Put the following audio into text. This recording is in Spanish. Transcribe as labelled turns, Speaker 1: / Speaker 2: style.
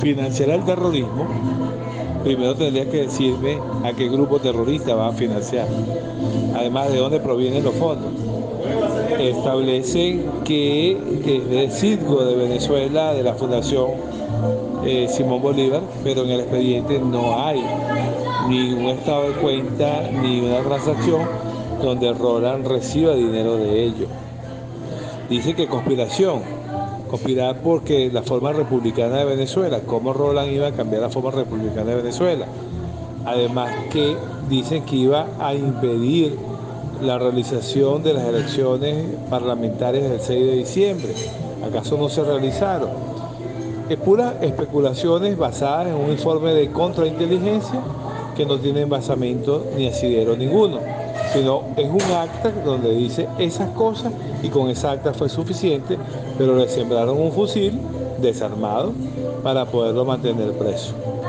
Speaker 1: financiar el terrorismo, primero tendría que decirme a qué grupo terrorista va a financiar, además de dónde provienen los fondos. Establecen que es de Citgo de Venezuela, de la Fundación Simón Bolívar, pero en el expediente no hay ni un estado de cuenta ni una transacción donde Roland reciba dinero de ellos. Dice que conspirar porque la forma republicana de Venezuela, cómo Roland iba a cambiar la forma republicana de Venezuela. Además que dicen que iba a impedir la realización de las elecciones parlamentarias del 6 de diciembre. ¿Acaso no se realizaron? Es puras especulaciones basadas en un informe de contrainteligencia que no tiene basamento ni asidero ninguno, sino es un acta donde dice esas cosas y con esa acta fue suficiente, pero le sembraron un fusil desarmado para poderlo mantener preso.